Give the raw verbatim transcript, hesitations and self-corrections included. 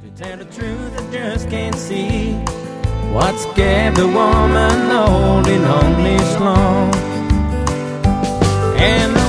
To tell the truth, I just can't see what's kept the woman holding on this long. And